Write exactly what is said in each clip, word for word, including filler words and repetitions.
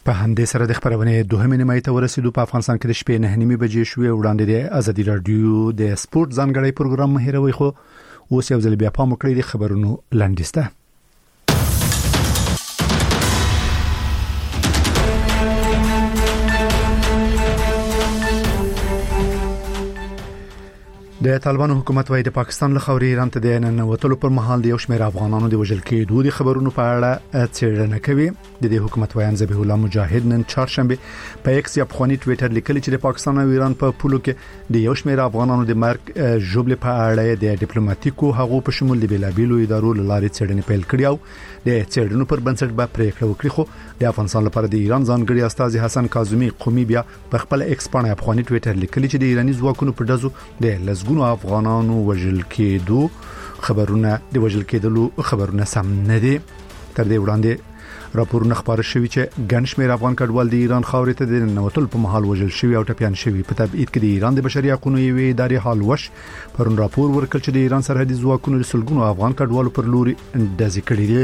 په همدې سره د خبرونه دوهمه نیمه ته ورسېدو. په افغانستان کې د شپې نه نیمه بجې شوې. وړاندې د ازادي رادیو د سپورت ځانګړی پروګرام هیروي، خو اوس یو ځل بیا پام وکړئ د خبرونو لاندسته. د طالبانو حکومت وايي د پاکستان له خاورې ایران ته د ننوتلو پر مهال د یو شمېر افغانانو د وژل کېدو د خبرونو په اړه څېړنه کوي. د دې حکومت وایي ذبیح الله مجاهد نن چهارشنبه په ایکس یا افغاني ټوئیټر لیکلي چې د پاکستان او ایران په پولو کې د یو شمېر افغانانو د مرګ ژوبل په اړه د ډیپلوماټیکو هغو په شمول د بیلابیلو ادارو لارې څېړنې پیل کړې او د څېړنو پر بنسټ به پریکړه وکړي. خو د افغانستان لپاره د ایران ځانګړي استاذ حسن کاظمی قومي بیا په خپل ایکس باندې افغاني ټوئیټر لیکلي چې د ایرانی ځواکونو په دزو د لزګونو افغانانو وژل کېدو خبرونه د وژل کېدلو خبرونه سم نه دي. تر دې وړاندې راپورونه خبر شوي چې ګڼ شمېر افغان کډوال د ایران خاورې ته د ننوتلو په مهال وژل شوي او ټپيان شوي. په تبعید کې د ایران د بشري حقوقو یوې ادارې حال وش پرون راپور ورکړ چې د ایران سرحدي ځواکونو د سلګونو افغان کډوالو پر لوري ډزې کړې دي.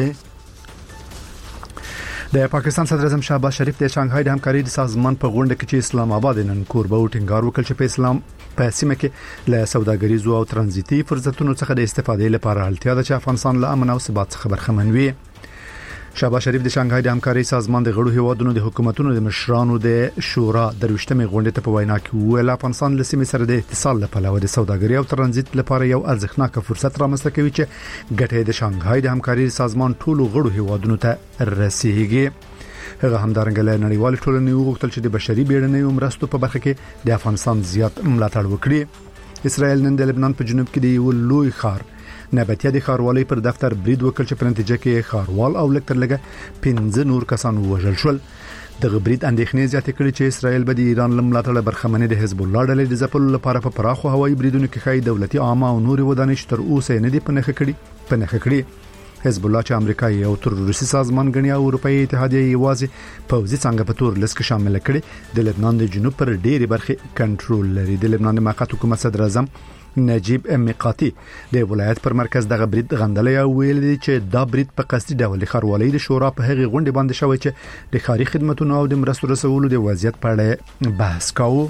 د پاکستان صدر اعظم شهباز شریف د شانګهای د همکارۍ د سازمان په غونډه کې چې اسلام آباد نن کوربه او ټینګار وکړ چې په اسلام په سیمه کې له سوداګریزو او ترانزیتي فرصتونو څخه د استفادې لپاره اړتیا ده چې افغانستان له امن او ثبات څخه برخمن وي. شهباز شریف د شانګهای د همکارۍ سازمان د غړو هیوادونو د حکومتونو د مشرانو د شورا درويشتمې غونډې ته په وینا کې ویل افغانستان له سیمې سره د اتصال لپاره او د سوداګرۍ او ترانزیت لپاره یو ارزښتناک فرصت رامنځته کوي چې ګټه د شانګهای د همکارۍ سازمان ټولو غړو هیوادونو ته رسیږي. هغه همدارنګه له نړیوال ټولنې وغوښتل چې د بشري بیړنیو مرستو په برخه کې د افغانستان زیات ملاتړ وکړي. اسرائیل نن د لبنان په جنوب کې د یو لوی ښار نباتیا د ښاروالۍ پر دفتر برید وکړ چې په نتیجه کې ښاروال او لکتر لګه پنځه نور کسان وژل شول. د غبرید اندېښنې زیاتې کړې چې اسرائیل به د ایران لملاتړ برخمنې د حزب الله ډلې د ځپلو لپاره په پراخو هوایي بریدونو کې خای دولتي عامه او نور ودانۍ تر اوسه نه دي پنهخ کړي پنهخ کړي. حزب الله چې امریکایي او تروریستي سازمان غني او اروپאי اتحادیه یوازې پوځي څنګه په تور لسک شامل کړي د لبنان د جنوب پر ډېری برخه کنټرول لري. د لبنان د موقت حکومت صدر اعظم نجیب میقاتی د ولایت پر مرکز دغه برید غندلې او ویل دي چې دا برید په قصدي ډول خاروالۍ د شورا په هغه غونډه باندې شوی چې د خاري خدماتو او د مرستو رسولو د وضعیت په اړه بحث کاوه.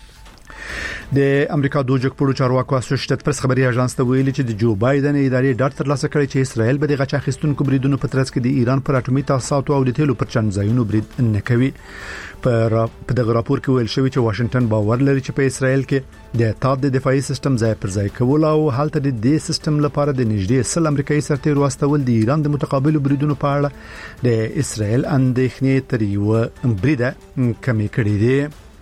د امریکا د جګپړو چارواکو اسوسییټډ پریس خبري اژانس ته ویلي چې د جو بایدن ادارې ډاټ ترلاسه کړی چې اسرائیل به د غچ اخیستونکو بریدونو په ترڅ کې د ایران پر اټومي تاسیساتو او د تیلو پر چنځایونو برید نه کوي. پر په دغه راپور کې ویل شوی چې واشنگټن باور لري چې په اسرائیل کې د تاد د دفاعي سیستم ځای پر ځای کول او حالت د دې سیستم لپاره د نږدې سل امریکایي سرتیرو واستول د ایران د متقابل بریدونو په اړه د اسرائیل اندېښنې تر یو بریده کمی کړې دي.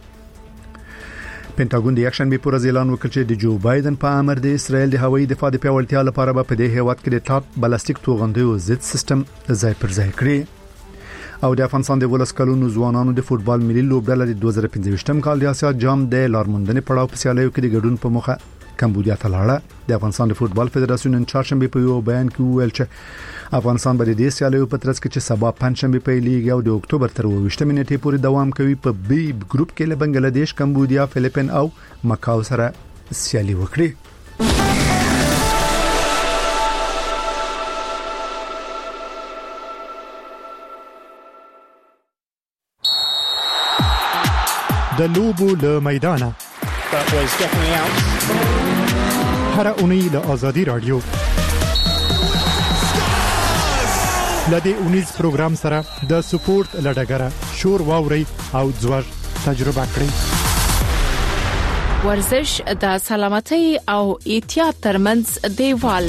پینټاګون د اکشن به پر اعلان وکړ چې د جو بایدن په امر د اسرائیل د هوایي دفاع د پیاوړتیا لپاره په دې هیواد کې د ټاپ بلاستیک توغندیو ضد سیستم ځای پر ځای کړی. او د افغانستان د ولس کلونو ځوانانو د فوتبال ملي لوبډله د دوه زره پنځه کال د اسیا جام د لارموندنې پړاو په سیالیو کې د ګډون په موخه کمبودیا ته لاړه. د افغانستان د فوتبال فدراسیون نن چهارشنبه په یو بیان کې ویل چې افغانستان به د دې سیالیو په ترڅ کې چې سبا پنځشنبه پیلېږي او د اکتوبر تر اوویشتمې نیټې پورې دوام کوي په بي ګروپ کې له بنگلاديش، کمبودیا، فلیپین او مکاو سره سیالي وکړي. د لوبو له میدانه هر اونۍ له آزادي رادیو لدې اونیز پروګرام سره د سپورت لډګره شور واوري او ځوړ تجربه کړئ. ورزش د سلامتۍ او احتیاط ترمنځ دیوال.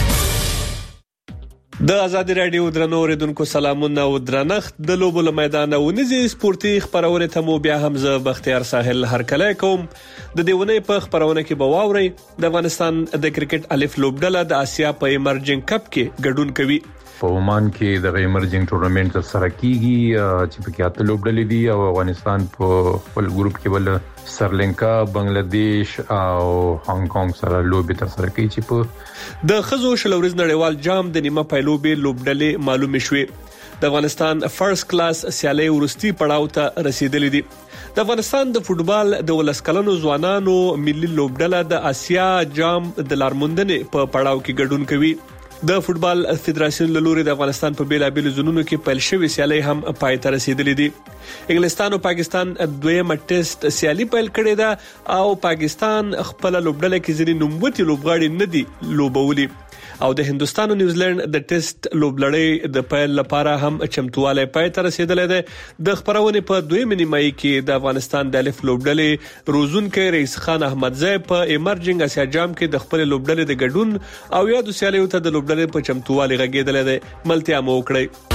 د آزادي رادیو درنو اوریدونکو سلامونه او درنښت. د لوبو له میدانه ونیزي سپورتي خبرونه ته مو بیا هم زه بختیار ساحل هرکلی کوم. د دیونه په خبرونه کې بواوري د افغانستان د کرکټ الف لوبډله د آسیا په ایمرجنګ کپ کې ګډون کوي. په عمان کې د ایمرجنګ ټورنمنت سره کیږي چې په کې اته لوبډلې دي او افغانستان په خپل ګروپ کې ول سریلانکا، بنگلاديش او هانګ کانګ سره لوبي تر سره کوي چې په د خزو شلوريز نړیوال جام د نیمه پایلوبي لوبډلې معلومه شوې. د افغانستان فرست کلاس سیالي ورستي پړاو ته رسیدلې دي. د افغانستان د فوتبال د ولسکلنو ځوانانو ملي لوبډله د آسیا جام د لارموندنې په پړاو کې ګډون کوي. د فوتبال فدراسیون له لوري د افغانستان په بیلابېلو زونونو کې پیل شوې سیالي هم پای ته رسیدلې دي. انګلستان او پاکستان دویمه ټیسټ سیالي پیل کړې ده او پاکستان خپل لوبډله کې ځینې نوموتي لوبغاړي نه دي لوبولي او د هندستان او نیوزیلند د ټیسټ لوبلړۍ د پیل لپاره هم چمتواله پای ته رسیدلې ده. د خبرونه په دویمه نیمایي کې د افغانستان د الف لوبډلې روزونکو رئیس خان احمدزی په ایمرجنګ اسیا جام کې د خپل لوبډلې د ګډون او یادو سیالیو ته د لوبډلې په چمتواله غږیدل ده. ملتیا مو وکړي.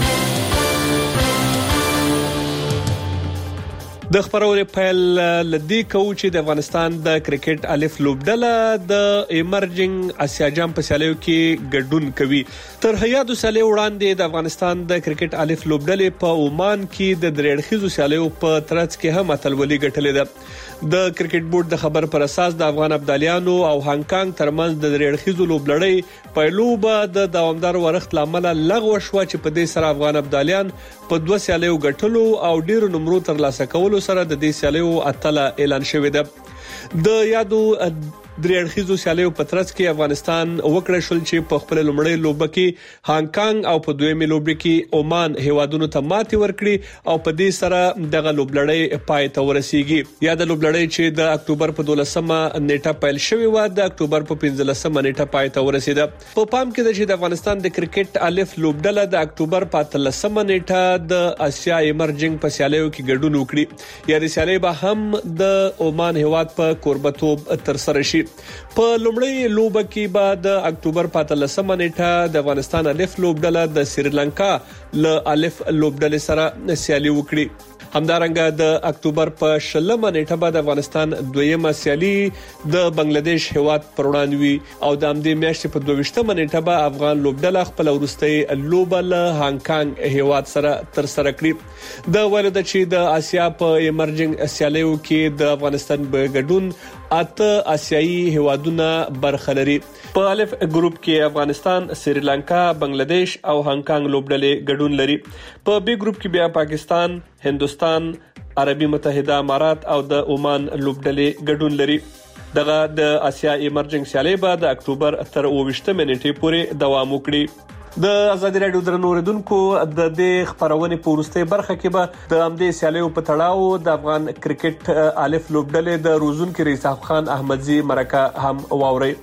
د خبرونه پیل لدی کوچ د افغانستان د کرکټ الف لوبډله د ایمرجنګ اسیا جام په سیالیو کې ګډون کوي. تر هیادو سیالیو وړاندې د افغانستان د کرکټ الف لوبډله په عمان کې د درېړخیزو سیالیو په ترڅ کې هم اتلولي ګټلې ده. د کرکټ بورډ د خبر پر اساس د افغان ابدالیانو او هانګ کانګ ترمنځ د درېړخیزو لوبلړۍ پیلوبه د دوامدار ورښت لامل لغوه شو چې په دې سره افغان ابدالیان په دوه سیالیو ګټلو او ډیرو نمرو ترلاسه کولو سره د دې سیالیو اتله اعلان شوې ده. د یادو درېړخیزو سیالیو په ترڅ کې افغانستان وکړ شول چې په خپل لومړی لوبه کې هانګ کانګ او په دویمه لوبه کې عمان هیوادونو ته ماتې ورکړي او په دې سره دغه لوبلړۍ پای ته ورسیږي. یا د لوبلړۍ چې د اکتوبر په دولسمه نیټه پیل شوې و د اکتوبر په پنځلسمه نیټه پای ته ورسیده. په پام کې ده چې د افغانستان د کرکټ الف لوبډله د اکتوبر په اتلسمه نیټه د اسیا ایمرجنګ په سیالیو کې ګډون وکړي. یا د سیالي به هم د عمان هیواد په کوربتوب تر سره شي. په لومړی لوبه کې بعد د اکتوبر په اتلسمه نیټه د افغانستان الف لوبډله د سریلانکا له الف لوبډلې سره سیالي وکړي. همدارنګه د اکتوبر په شلمه نیټه بعد افغانستان دویمه سیالي د بنگلاديش هیواد پر وړاندې وی او د امدې میاشتې په دویشتمه نیټه به افغان لوبډله خپل ورستۍ لوبه له هانګ کانګ هیواد سره تر سره کړي. د ولدا چې د اسیا په ایمرجنګ سیالیو کې د افغانستان په ګډون اته آسیایي هیوادونه برخه لري. په الف ګروپ کې افغانستان، سریلانکا، بنگلاديش او هانګ کانګ لوبډلې ګډون لري. په بي ګروپ کې بیا پاکستان، هندستان، عربي متحده امارات او د عمان لوبډلې ګډون لري. دغه د اسیا ایمرجنګ سیالي به د اکتوبر تر اوویشتمه نیټې پورې دوام وکړي. د ازادي رادیو درنو اوریدونکو د دې خبرونه په ورسته برخه کې به د امدې سیالیو په تړاو د افغان کرکټ الف لوبډلې د روزونکو رئیس خان احمدزی مرکه هم واوري.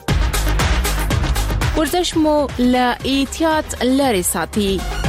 ورزش مو له احتیاط لري ساتي.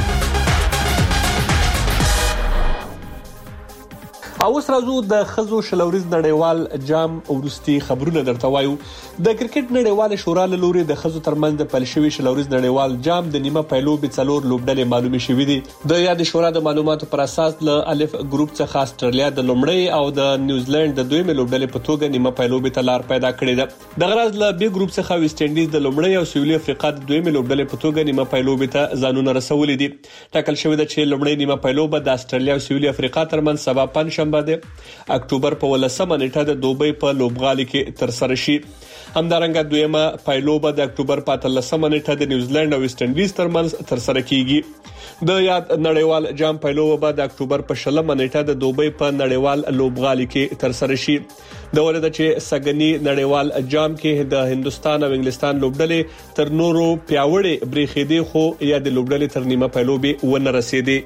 او اوس راځو د خزو شلوريز نړیوال جام ورستي خبرونه درته وایو. د کرکټ نړیوال شورا له لوري د خزو ترمنځ د پلشوي شلوريز نړیوال جام د نیمه پیلوبې څلور لوبډلې معلومه شوې دي. د یاد شورا د معلوماتو پر اساس له الف ګروپ څخه استرالیا د لومړی او د نیوزیلند د دویمه لوبډلې په توګه نیمه پیلوبې ته لار پیدا کړې ده. د غرض له بي ګروپ څخه ویسټ انډیز د لومړی او سویلي افریقا د دویمه لوبډلې په توګه نیمه پیلوبې ته ځانونه رسولې دي. ټاکل شوې ده چې لومړی نیمه پیلوبه د استرالیا او سویلي افریقا ترمنځ سبا پنځشنبه د اکتوبر په ولسمه نیټه د دوبۍ په لوبغالي کې تر سره شي. همدارنګه دویمه پایلوبه د اکتوبر په اتلسمه نیټه د نیوزیلند او ویسټ انډیز ترمنځ تر سره کیږي. د یاد نړیوال جام پایلوبه د اکتوبر په شلمه نیټه د دوبۍ په نړیوال لوبغالي کې تر سره شي. د ولدا چې سګنی نړیوال جام کې د هندستان او انګلستان لوبډلې تر نورو پیاوړې بریخېدي خو یا د لوبډلې تر نیمه پایلوبه ونه رسیدي.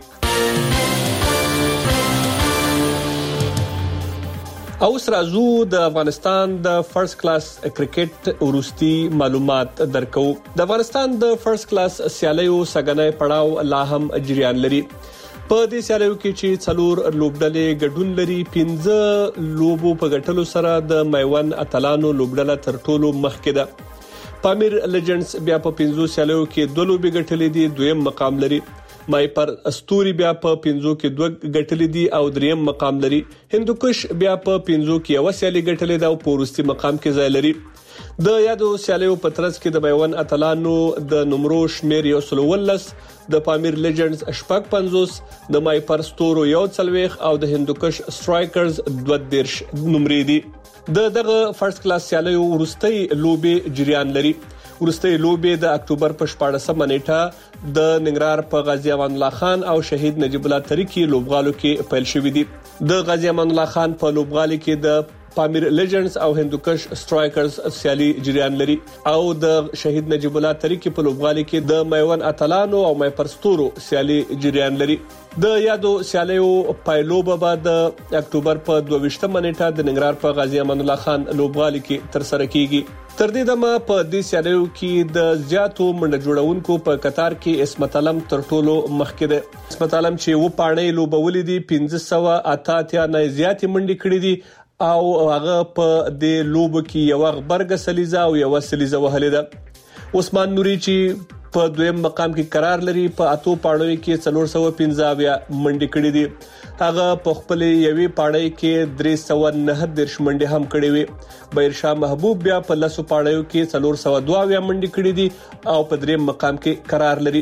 اوس راځو د افغانستان د فرست کلاس کرکټ ورستي معلومات درکو. د افغانستان د فرست کلاس سیالیو سګنی پړاو لا هم جریان لري. په دې سیالیو کې چې څلور لوبډلې ګډون لري، پنځه لوبو په ګټلو سره د میوند اتلانو لوبډله تر ټولو مخکې ده. پامیر لیجنډز بیا په پنځو سیالیو کې دوه لوبې ګټلې دي، دویم مقام لري. مای پر استوري بیا په پنځو کې دوه ګټلې دي او دریم مقام لري. هندوکش بیا په پنځو کې یو سیالي ګټلې ده او په ورستي مقام کې ځای لري. د یادو سیالیو په ترڅ کې د میوند اتلانو د نمرو شمیر یو سل ولس، د پامیر لیجنډز شپږ پنځوس، د مای پر ستورو یو څلويخ او د هندوکش سټرایکرز دوه دیرش نمرې دي. د دغه فرست کلاس سیالیو ورستي لوبې جریان لري. ورستي لوبې د اکتوبر په شپاړسمه نیټه د ننګرهار په غازی امان الله خان او شهید نجیب الله تریکی لوبغالو کې پیل شوې دي. د غازی امان الله خان په لوبغالي کې د پامیر لیجندز او هندوکش سټرایکرز سیالي جریان لري او د شهید نجیب الله طریقې په لوبغالي کې د میوان اتلانو او مې پرستورو سیالي جریان لري. د یادو سیالیو پایلوبه بعد د اکتوبر په دوه ویشتمه نیټه د ننګرهار په غازی امان الله خان لوبغالي کې تر سره کیږي. تر دې دمه په دې سیالیو کې د زیاتو منډه جوړونکو په قطار کې اسمت علم تر ټولو مخکې ده. اسمت علم چې و پاڼې لوبولې دي پنځه سوه اته اتیا نه زیاتې منډې کړې دي او هغه په دې لوب کې یو غبرګ سلیزه او یو سلیزه وهلې ده. عثمان نوري چې په دویم مقام کې قرار لري په اتو پاڼو کې څلور سوه پنځه اویا منډې کړې دي. هغه په خپل یوې پاڼې کې درې سوه نهه دیرش منډې هم کړې وي. بهرشاه محبوب بیا په لسو پاڼو کې څلور سوه دوه اویا منډې کړې دي او په دریم مقام کې قرار لري.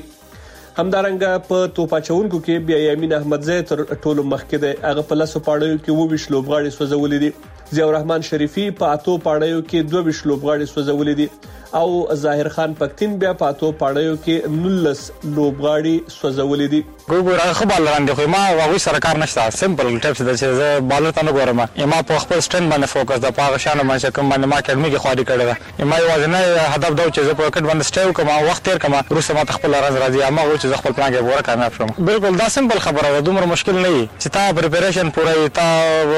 همدارنګه په توپاچونکو کې بیا یمین احمدزی تر ټولو مخکې دی. هغه په لسو پاڼو کې وویش لوبغاړي سوځولې دي. ضیاء الرحمن شریفی په اتو پاڼو کې دوه ویش لوبغاړي سوځولې دي او ظاهر خان پښتين بیا په اتو پاڼو کې نولس لوبغاړي سوځولې دي. ګورګور هغه بال لاندې خو ما واغوي سرکار نشته سمپل ټیپس د چې زه بالر ته نه ګورم. ما په خپل سټند باندې فوکس د پاغه شانه باندې کوم باندې ما اکیډمي کې خواري کړې ده. ما یوازې نه هدف دا چې زه په کټ باندې سټیو کوم وخت تیر کوم روسه ما خپل راز راځي ما و چې خپل پلان کې پوره کامیاب شوم. بالکل دا سمپل خبره ده دومره مشکل نه وي چې تا پریپریشن پوره تا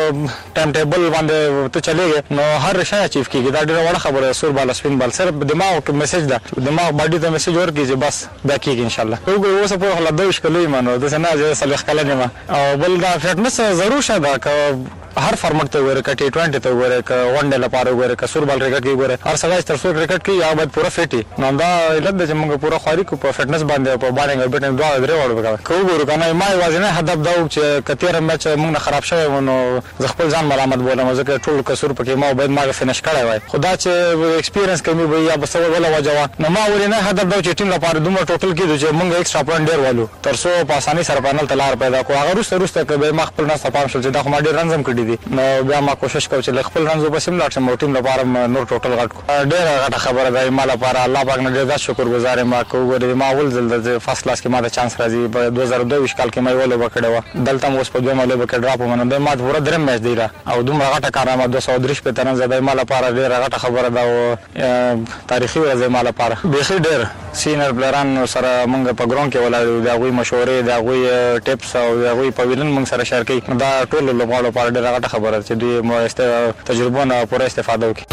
ټایم ټیبل باندې ته چلےږي نو هر شي اچیو کیږي. دا ډیره وړه خبره سور بال سپین بال صرف دماغ کې میسج ده دماغ باډي ته میسج ورکړي چې بس دا کیږي ان شاء الله. وګورئ اوس په خلا دوش کلی مانو د سنا صالح کلنه ما او بل دا فټنس ضرور شته ک هر فارمټ ته وره ک ټي ټوئنټي ته وره ک ون ډے لپاره وره ک سور بال ریکټ کې وره هر سړی تر سور ریکټ کې یا باید پوره فټي نو دا علت د موږ پوره خاري کو په فټنس باندې په باندې بیٹنګ دوه درې وړو وکړه. کو ګورو کنه ما وازنه هدف دا چې کتیر میچ موږ خراب شوی نو زه خپل ځان ملامت بولم ځکه ټول کسور پکې ما باید ما فینش کړای وای. خدا چې ایکسپیرینس کمی وي یا بس ولا وجوه نو ما ورنه هدف دا چې ټیم لپاره دومره ټوټل کې چې موږ ایکسترا پوینټ ډیر والو تر څو په اساني سره پانل تلار پیدا کو. هغه روسته روسته کې ما خپل نه صفام شول چې دا خو ما ډیر رنزم کړی دي نو بیا ما کوشش کوم چې خپل رنزو په سیم لاټ سم ټیم لپاره نور ټوټل غټ ډیر غټه خبره ده. ما لپاره الله پاک نه ډیر شکر گزار ما کوم ما ول زل د فرست کلاس کې ما د چانس راځي په دوه هزار دوه کال کې ما ولې وکړو دلته مو په دوه مله وکړ ډراپ ومنه ما پورا درم میچ دی را او دومره غټه کارنامه دوه سوه درې په ترن زده ما لپاره ډیر غټه خبره ده او تاریخي ورځ ما لپاره به ډیر سینر پلیران سره مونږ په ګراوند کې ولاړو دا غوي مشورې دا غوي ټیپس او دا غوي په ویلن مونږ سره شریک کړي دا ټول لوبغاړو لپاره ډیر غټه خبره چې دوی مو تجربه نه پوره استفاده وکړي.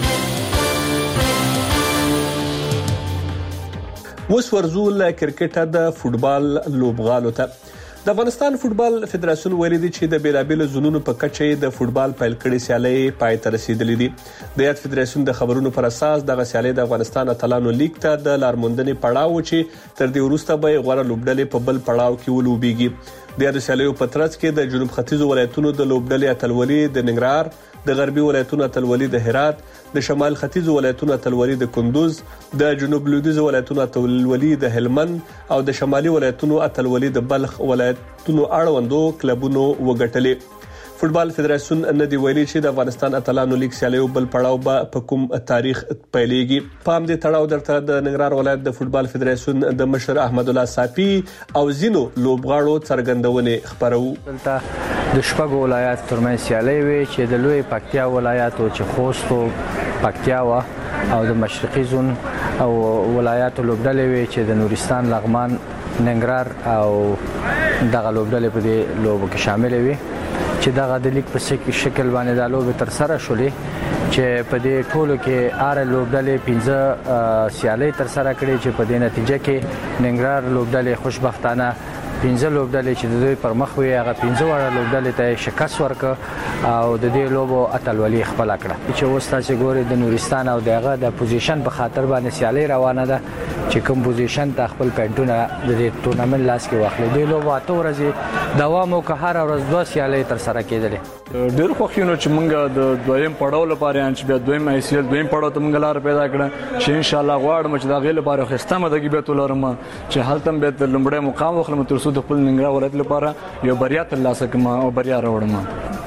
اوس ورزو له کرکټ د فوتبال لوبغالو ته. د افغانستان فوتبال فدراسیون ویلي دی چې د بیلابیل زونونو په کچه د فوتبال پیل کړي سیالي پای ته رسیدلې دي. د یاد فدراسیون د خبرونو پر اساس د سیالي د افغانستان اتلانو لیګ ته د لارموندنې پړاو چې تر دې وروسته به غوړه لوبډلې په بل پړاو کې ولوبېږي. د یاد سیالیو په ترڅ کې د جنوب ختیځ ولایتونو د لوبډلې اتلولي د ننګرهار، د غربي ولایتونو اتلولي د هرات، د شمال ختیځ ولایتونو اتلولي د کندوز، د جنوب لویدیځ ولایتونو اتلولي د هلمند او د شمالي ولایتونو اتلولي د بلخ ولایتونو اړوندو کلبونو وګټلې. فوتبال فدراسیون نه دی ویلي چې د افغانستان اتلانو لیګ سیالیو بل پړاو به په کوم تاریخ پیلېږي. په همدې تړاو درته د ننګرهار ولایت د فوتبال فدراسیون د مشر احمد الله صافي او زینو لوبغاړو څرګندونې خبرو. دلته د شپږ ولایت ترمنځ سیالي وي چې د لوی پکتیا ولایت او چې خوست او پکتیا و او د مشرقي زون او ولایت لوبډلې وي چې د نورستان، لغمان، ننګرهار او دغه لوبډلې په دې لوبو کې شامل وي چې دغه د لیګ په شکل باندې د لوبې تر سره شولې چې په دې ټولو کې آر لوبډلې پنځه سیالي تر سره کړې چې په دې نتیجه کې ننګرهار لوبډلې خوشبختانه پنځه لوبډلې چې د دوی پر مخ وي هغه پنځه وړه لوبډلې ته شکست ورکړ او د دې لوبو اتلولي خپل کړه چې اوس تاسو ګورئ د نورستان او دغه د پوزیشن په خاطر باندې سیالي روانه ده چې کوم پوزیشن ته خپل پینټونه د دې ټورنمنت لاس کې واخلي. د لوبو اته ورځې دوام او که هر ورځ دوه سیالي تر سره کېدلې. ډېر خوښ یم چې موږ د دویم پړاو لپاره چې بیا دویم ایسیل دویم پړاو ته موږ لار پیدا کړه چې ان شاء الله غواړم چې دا غي لپاره خسته مده کې به تولرم چې هلته به تر لمړی مقام وخلم تر څو د خپل ننګرهار ولایت لپاره یو بریا ترلاسه کړم او بریا راوړم.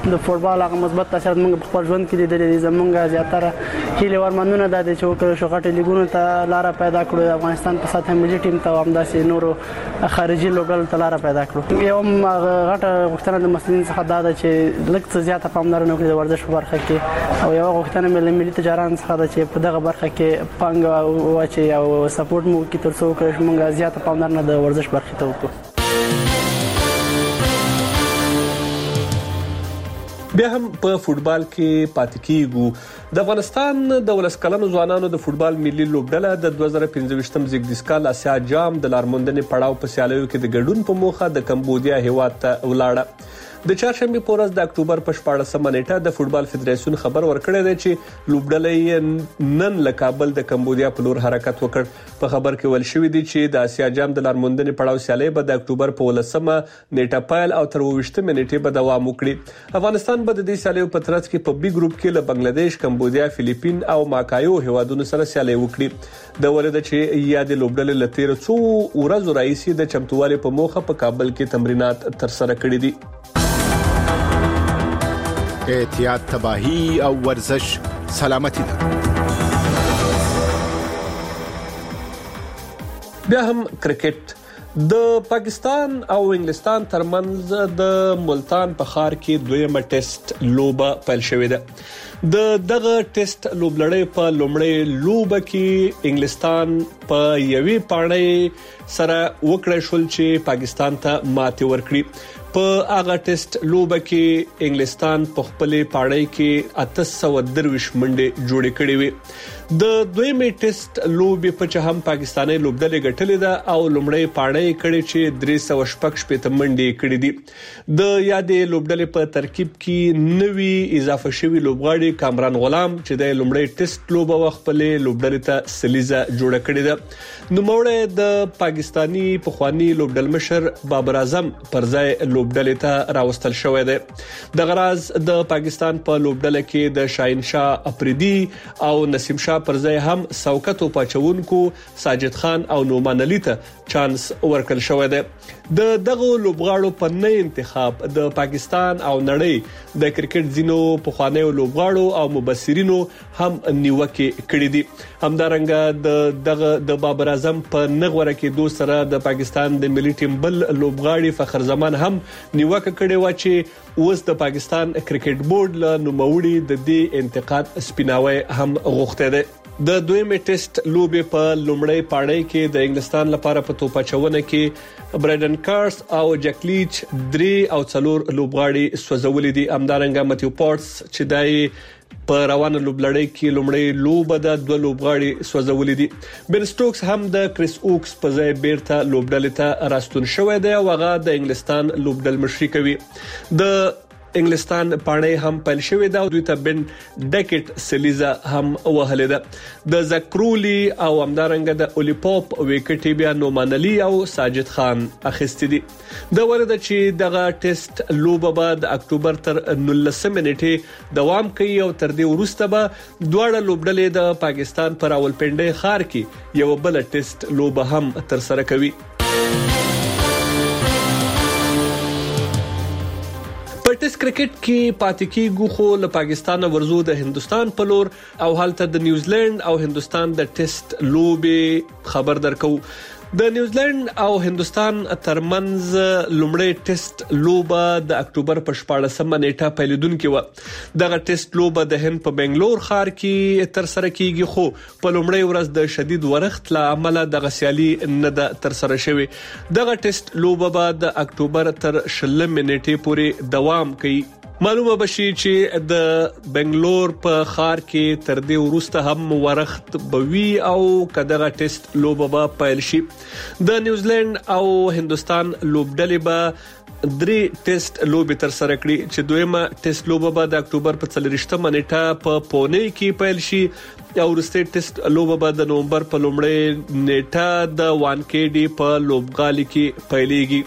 د فوټبال هغه مثبت تاثیرات موږ په خپل ژوند کې لیدلي زمونږ زیاتره هیله ورمنونه د دې چې وکړو شو غټ لیګونو ته لار پیدا کړو د افغانستان په سطح ملي ټیم ته همداسې نورو خارجي لوبډلو ته لار پیدا کړو. یو غټه غوښتنه د مسلمانانو څخه دا ده چې لږ څه زیاته پاملرنه وکړي د ورزش په برخه کې، او یو غوښتنه مې له ملي تجاران څخه ده چې په دغه برخه کې پانګه واچي او سپورټ مو کې تر څو وکړي موږ زیاته پاملرنه د ورزش برخه ته وکړو. بیا هم په فوټبال کې پاتې کیږو. د افغانستان د ولس کلنو ځوانانو د فوټبال ملي لوبډله د دوه زره پنځه زیږدیز کال آسیا جام د لارموندنې پړاو په سیالیو کې د ګډون په موخه د کمبودیا هیواد ته ولاړه. د چهارشنبه په ورځ د اکتوبر په شپاړسمه نیټه د فوټبال فدراسیون خبر ورکړی دی چې لوبډله نن له کابل د کمبودیا په لور حرکت وکړ. په خبر کې ویل شوی دی چې د آسیا جام د لارموندنې پړاو سیالي به د اکتوبر په ولسمه نیټه پیل او تر اوویشتمه نیټې به دوام وکړي. افغانستان به د دې سیالیو په ترڅ کې په بي ګروپ کې له بنگلاديش، کمبودیا، فلیپین او ماکایو هیوادونو سره سیالي وکړي. د ولید چې یاد لوبډله لتیر څو ورځې راځي د چمتووالي په موخه په کابل کې تمرینات تر سره کړي دي. احتیاط، تباہی او ورزش سلامتی ده. بیا هم کرکټ. د پاکستان او انګلستان ترمنځ د ملتان په ښار کې دویمه ټیسټ لوبه پیل شوې ده. د دغه ټیسټ لوبلړۍ په لومړۍ لوبه کې انګلستان په یوې پاڼې سره وکړې شول چې پاکستان ته ماتې ورکړي. په هغه ټیسټ لوبه کې انګلستان په خپلې پاړۍ کې اته سوه درویش منډې جوړې کړې وې. د دویمې ټیسټ لوبې په چې هم پاکستاني لوبډلې ګټلې ده او لومړی پاړۍ کړې چې درې سوه شپږ شپېته منډې کړې دي. د یادې لوبډلې په ترکیب کې نوي اضافه شوی لوبغاړي کامران غلام چې د لومړی ټیسټ لوبه وخپلې لوبډلې ته سلیزه جوړه کړې ده. نو موړ د پاکستانی پخوانی لوبډل مشر بابر اعظم پر ځای لوبډلې ته راوستل شوې ده. د غراز د پاکستان په لوبډله کې د شاهین شاه افریدي او نسیم شاه پر ځای هم سوکتو پاچونکو ساجد خان او نومان علي ته چانس ورکړل شوې ده. د دغه لوبغاړو په نه انتخاب د پاکستان او نړۍ د کرکټ ځینو پخوانیو لوبغاړو او مبصرینو هم نیوکه کړې دي. همدارنګه د دغه د بابر اعظم په نغوره کې دوه سره د پاکستان د ملي ټیم بل لوبغاړي فخر زمان هم نیوکه کړې و چې اوس د پاکستان کرکټ بورډ له نوموړي د دې انتقاد سپیناوي هم غوښته ده. د دویمه ټیسټ لوبې په لومړی پاړۍ کې د انګلستان لپاره په توپچونه کې برایډن کارس او جکلیچ درې او څلور لوبغاړي سوځولې دي. همدارنګه متیو پورټس چې دای په روانه لوبلړۍ کې لومړی لوبه د دوه لوبغاړي سوځولې دي. بن سټوکس هم د کریس اوکس په ځای بیرته لوبډلې ته راستون شوی دی او هغه د انګلستان لوبډل مشري کوي. د انګلستان پاڼې هم پیل شوې ده او دوی ته بن ډیکټ سلیزا هم وهلې ده. د زکرولی او همدارنګه د اولیپوپ وکټي بیا نومان علي او ساجد خان اخیستي دي. د ورته چې دغه ټیسټ لوبه به د اکتوبر تر نولسمه نیټه دوام کوي او تر دې وروسته به دواړه لوبډلې د پاکستان پر راولپنډي ښار کې یو بل ټیسټ لوبه هم تر سره کوي. ټیسټ کرکټ کې پاتې کیږو خو له پاکستان ورزو د هندستان په لور او حالت د نیوزیلند او هندستان د ټیسټ لوبې خبر درکو. د نیوزیلند او هندستان ترمنځ لومړی ټیسټ لوبه د اکتوبر په شپاړسمه نیټه پیلېدونکې و. دغه ټیسټ لوبه د هند په بنگلور ښار کې تر سره کیږي خو په لومړی ورځ د شدید ورښت له امله د غسیالي نه د تر سره شوی. دغه ټیسټ لوبه به د اکتوبر تر شلمه نیټې پورې دوام کوي. معلومه بشي چې د بنگلور په ښار کې تر دې وروسته هم ورښت بوي او کداغه ټیسټ لوبه به پیل شي. د نیوزیلند او هندستان لوبډلې به درې ټیسټ لوبې تر سره کړي چې دویمه ټیسټ لوبه به د اکتوبر په څلورشتمه نیټه په پونه کې پیل شي او وروستۍ ټیسټ لوبه به د نومبر په لومړۍ نیټه د وانکېډي په لوبغالي کې پیلېږي.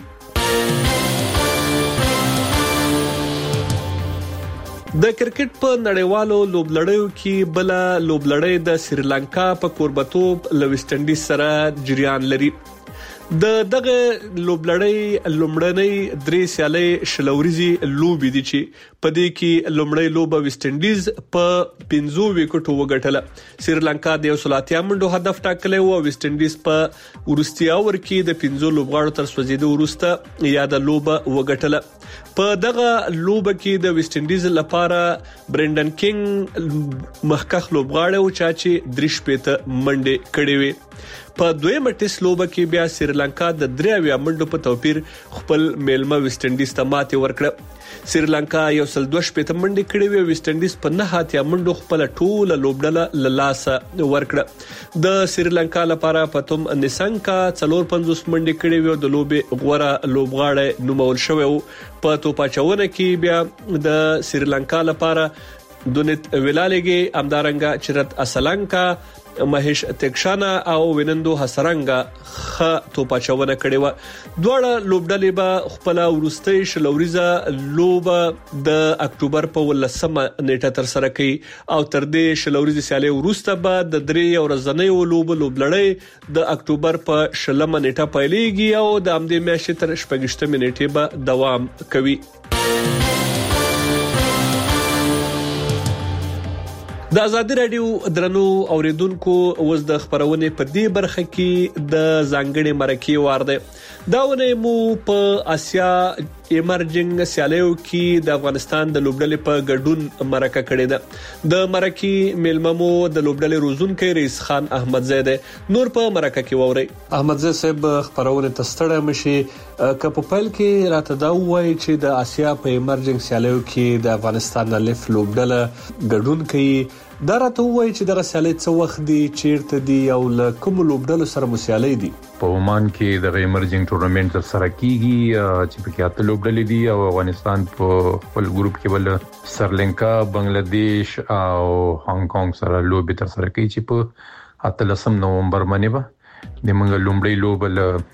د کرکټ په نړیوالو لوبلړیو کې بل لوبلړی د سریلانکا په کوربتوب له ویسټ انډیز سره جریان لري. د دغه لوبلړۍ لومړنۍ درې سیالۍ شلوريزي لوبې دي چې په دې کې لومړی لوبه ویسټ انډیز په پنځو وکټو وګټله. سریلانکا د یو سلاتیا منډو هدف ټاکلی و. ویسټ انډیز په ورستي اور کې د پنځو لوبغاړو تر سوځیدو وروسته یا د لوبه وګټله. په دغه لوبه کې د ویسټ انډیز لپاره برندن کینګ مخکخ لوبغاړی و چې درې شپېته منډې کړې وې. په دویمه ټیسټ لوبه کې بیا سریلانکا د درې اویا منډو په توپیر خپل میلمه ویسټ انډیز ته ماتې ورکړه. سریلانکا یو سل دوه شپېته منډې کړې وې. ویسټ انډیز په نه اتیا منډو خپل ټوله لوبډله له لاسه ورکړه. د سریلانکا لپاره پتوم نسنګا څلور پنځوس منډې کړې وې. د لوبې غوړه لوبغاړی نومول شوی و. په توپاچونه کې بیا د سریلانکا لپاره دونیت ویلالګي، امدارنګا چرت اسلانکا، مهیش تکشانا او وینندو حسرنګا خ توپاچونه کړي و. دواړه لوبډلې به خپل ورستۍ شلوريزه لوبه د اکتوبر په ولسمه نیټه تر سره کوي او تر دې شلوريزه سیالي ورسته به د درې ورځنۍ لوب لوبلړۍ د اکتوبر په شلمه نیټه پیلېږي او د امدې میاشتې تر شپږشتمه نیټه به دوام کوي. د آزادي رادیو درنو اوریدونکو اوس د خبرونه په دې برخه کې د ځانګړي مرکې وار دی. دا ونه مو په آسیا ایمرجنګ سیالیو کې د افغانستان د لوبډلې په ګډون مرکه کړې ده. د مرکې میلممو د لوبډلې روزونکو رئیس خان احمد زیده نور په مرکه کې ووري. احمد زیده صاحب خبرونه تستړه مشي کپ پل کې راته دا وایي چې د آسیا په ایمرجنګ سیالیو کې د افغانستان د لف لوبډله ګډون کوي. دا راته وایي چې دغه سیالي څو وخت دی، چیرته دی او له کوم لوبډلو سره مسیالي دي؟ په عمان کې د ایمرجنګ ټورنمنت تر سره کیږي چې په کې اته لوبډلې دي او افغانستان په خپل ګروپ کې ول سریلانکا، بنگلاديش او هانګ کانګ سره لوبي تر سره کوي چې په اتلسم نومبر باندې به د منګل لومړی لوب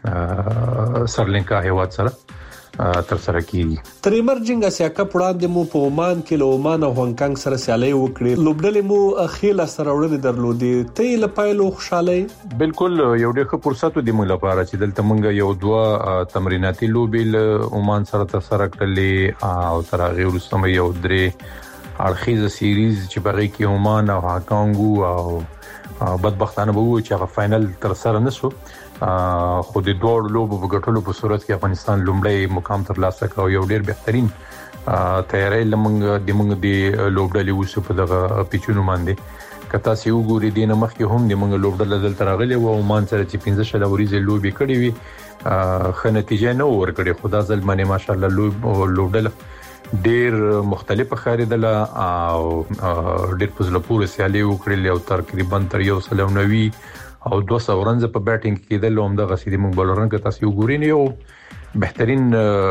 له سریلانکا هیواد سره تر سره کیږي. تر ایمرجنګ اسیا کپ وړاندې مو په عمان کې له عمان او هانګ کانګ سره سیالي وکړې. لوبډلې مو اخیله سره وړاندې درلودې. ته له پایلو خوشاله؟ بالکل یو ډېر ښه فرصت دی موږ لپاره چې دلته موږ یو دوه تمریناتي لوبې له عمان سره تر سره کړلې او تر هغه وروسته یو درې اړخیزه سیریز چې بغي کې عمان او هانګ کانګ او بدبختانه به و چې هغه فائنل تر سره نشو. خو د دوه لوبو په ګټلو په صورت کې افغانستان لومړی مقام ترلاسه کړ او یو ډېر بهترین تیاری لمنګ د موږ د لوبډلې وسو په دغه پیچونو باندې کتا سی وګوري دین مخکې هم د موږ لوبډلې دلته راغلي و عمان سره چې پنځه شلوريزه لوبي کړې وي خه نتیجه نه ورکړي. خدا ځل باندې ماشاالله لوب لوبډله ډېر مختلفه خریدله او ډېر په زړه پورې سیالي وکړي او تقریبا تر یو سل نوي او دوه سو رنز په بیټینګ کې د لوم دغه سیدی موږ بولران کې تاسو وګورئ یو بهترین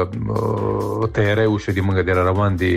تیاری وشو د موږ د روان دي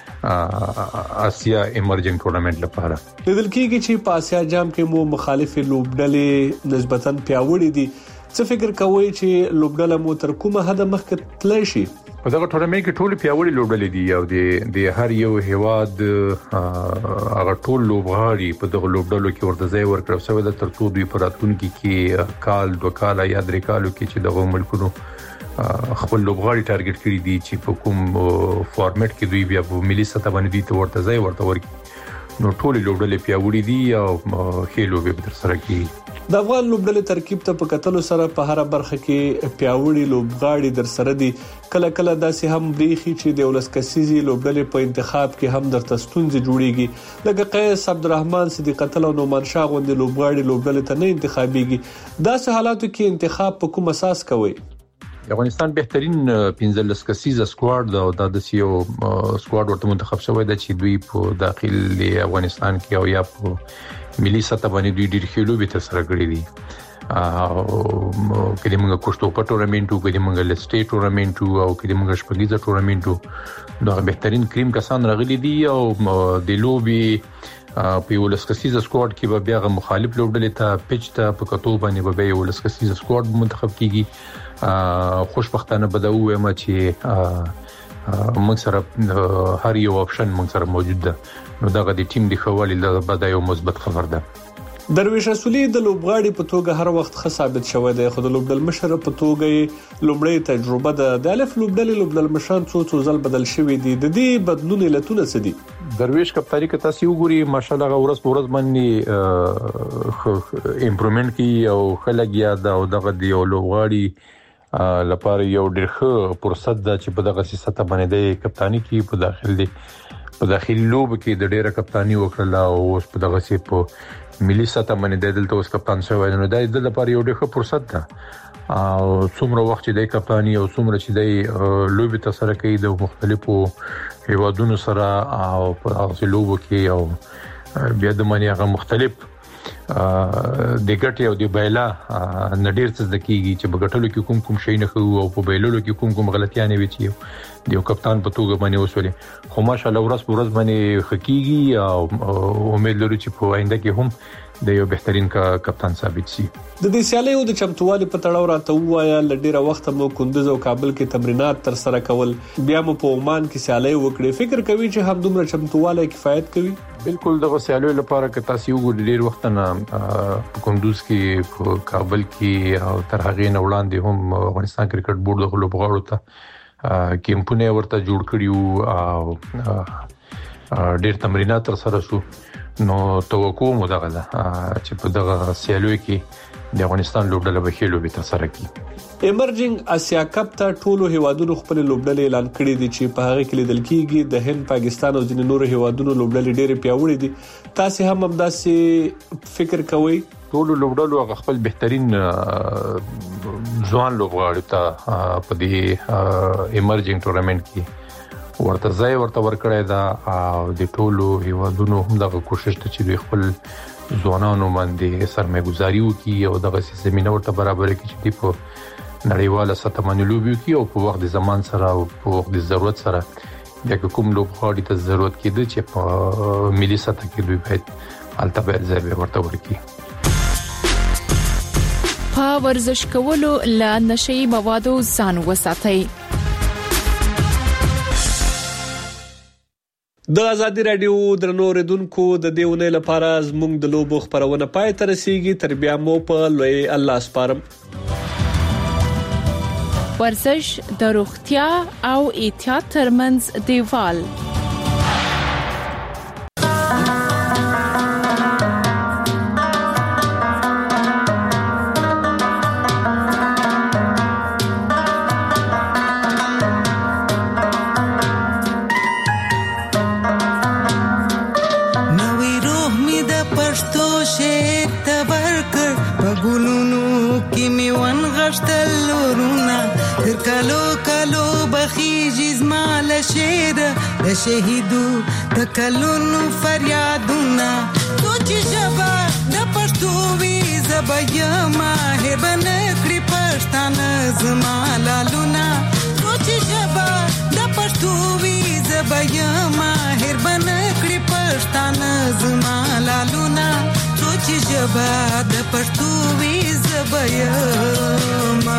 آسیا ایمرجنګ ټورنمنت لپاره. لیدل کېږي چې په آسیا جام کې مو مخالف لوبډلې نسبتاً پیاوړې دي. څه فکر کوئ چې لوبډله مو تر کومه حد مخکې تللی شي؟ په دغه ټورنمنت کې ټول پیاوړي لوبډلې دي او د د هر یو هیواد هغه ټول لوبغاړي په دغه لوبډلو کې ورته ځای ورکړل شوی د ترڅو دوی په راتلونکي کې کال دوه کال یا درې کالو کې چې دغه ملکونو خپل لوبغاړي ټارګټ کړی دي چې په کوم فارمټ کې دوی بیا په ملي سطح باندې دي ته ورته ځای ورته ورکړي. نو ټول لوبډلې پیاوړي دي او خېلو به تر سره کیږي. د افغان لوبډلې ترکیب ته په کتلو سره په هر برخه کې پیاوړي لوبغاړي در سره دي. کله کله داسې هم بریخي چې د ولس کسيزي لوبډلې په انتخاب کې هم درته ستونزې جوړيږي. لکه قیس عبدالرحمن صدیق الله او نومان شاه غوندې لوبغاړي لوبډلې ته نه انتخابيږي. داسې حالاتو کې انتخاب په کوم اساس کوي؟ افغانستان بهترین پنځلس کسیزه سکواډ او د سیو سکواډ ورته منتخب شوی دی چې دوی په داخلي افغانستان کې او یا په ملي سطح باندې دوی ډیر خېلو به تر سره کړی دي. او کله موږ کوشتو په ټورنمنټو کې موږ لسټي ټورنمنټو او کې موږ شپږیزه ټورنمنټو دا بهترین کریم کسان راغلي دي او د لوبي په یو لسکسیزه سکواډ کې به بیا مخالف لوبډلې ته پچ ته په کتو باندې به یو لسکسیزه سکواډ منتخب کیږي. خوشبختانه بدو وایم چې موږ سره هر یو اپشن موږ سره موجود ده. نو دغه د ټیم د خوالي له بعد یو مثبت خبر ده. درویش رسولي د لوبغاړي په توګه هر وخت ښه ثابت شوی دی، خو د لوبډل مشر په توګه لومړی تجربه ده. د الف لوبډل لوبډل مشران څو څو ځل بدل شوی دي. د دې بدلون علتونه څه دي؟ درویش کپتانی که تاسو وګورئ ماشاءالله ورځ په ورځ باندې امپروومنت کی او خلګیا دا او دغه دی او لوبغاړي لپاره یو ډېر ښه فرصت ده چې په دغه سیاست باندې د کپتانی کی په داخل دي په داخلي لوب کې د ډېره کپتانی وکړه او اوس په دغه سي په ملي سطح باندې د دلته اوس کپتان شوی نو د دې لپاره یو ډېر ښه فرصت ده او څومره وخت چې د کپتانی او څومره چې د لوب ته سره کوي د مختلفو هیوادونو سره او په هغه لوب کې او بیا د معنی هغه مختلف د ګټي او د بایلا نډیر څه د کیږي چې بغټلو کې کوم کوم شي نه خو او په بایلولو کې کوم کوم غلطیانه وي چې دیو کپتان په توګه باندې وسولې خو ماشاءالله ورځ په ورځ باندې حقيقي او امید لرو چې په آینده کې هم د یو بهترین کا کپتان ثابت شي. د دې سیالیو د چمتووالي په تړاو راته وایا لډیره وخت مو کندوز او کابل کې تمرینات تر سره کول بیا مو په عمان کې سیالي وکړي فکر کوي چې هم دومره چمتوواله کفایت کوي؟ بالکل دغه سیالیو لپاره که تاسو وګورئ ډیر وخت نه په کندوز کې په کابل کې او تر هغه نه وړاندې هم افغانستان کرکټ بورډ د لوبغاړو ته کیمپونه ورته جوړ کړیو او ډیر تمرینات تر سره شو نو توقع مو دغه چې په دغه سیالیو کې د افغانستان لوبډله به خېلو به تر سره کی. ایمرجنګ اسیا کپ ته ټولو هیوادونو خپل لوبډلې اعلان کړې دي چې په هغه کې لیدل کېږي د هند، پاکستان او ځینې نور هیوادونو لوبډلې ډېرې پیاوړې دي. تاسو هم همداسې فکر کوئ؟ ټول لوبډلو خپل بهترین ځوان لوبغاړي ته په دې ایمرجنګ ټورنمنت کې ورته ځای ورته ورکړی دا او د ټولو هیوادونو هم دغه کوشش ته چې دوی خپل ځوانانو باندې سرمایه‌ګذاري وکړي او دغه زمينه ورته برابر کړي چې په نړیواله سطح باندې لوبي وکړي او په وخت د زمان سره او په وخت د ضرورت سره د کوم لوبغاړي ته ضرورت کېده چې په ملي سطح کې دوی باید البته ځای ورته ورکړي. په ورزش کولو له نشئی موادو ځان وساتئ. د ازادي رادیو درنو ردونکو د دیونه لپاره زموږ د لوبو خبرونه پای ته رسیدي. تر بیا مو په لوی الله سپارم. ورزش د روغتیا او احتیاط ترمنځ دیوال. شهیدو تکلونو فریادونا سوچ جبا د پښتو وی زبیا ماهر بنکړي پښتانه زمالالونا سوچ جبا د پښتو وی زبیا ماهر بنکړي پښتانه زمالالونا سوچ جبا د پښتو وی زبیا ما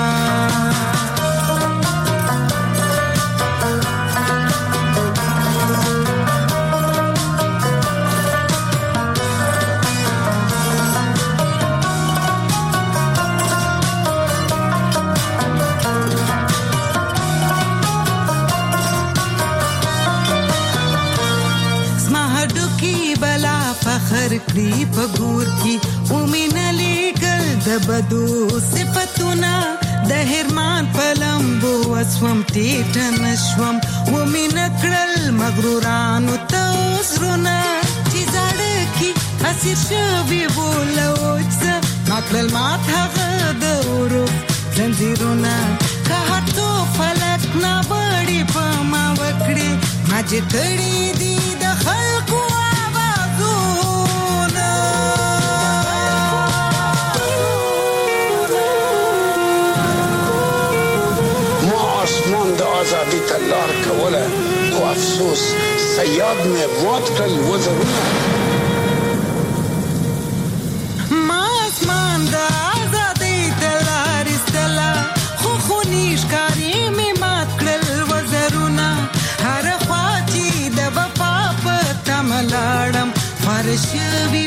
کړی په ګور کې اومینه لګل د بدو صفاتونه د هرمان پلمبو وسوم ټیټ نشوم اومینه کړل مغرورانو ته وسرونه چې زړه کې اسیر شوی بولوچ ماکل مات هغه د ورو زنجیرونه که هټو فلک نه بړي په ما وکړي ما چې کړی دي د خلکو آزادی تلار کوله او افسوس سیاد میں موت کل وزرونه ما اسمان دا آزادی تلار استلا خو خو نیشکاری می مات کل وزرونه هر خواچی د وفا په تملاړم فرشوی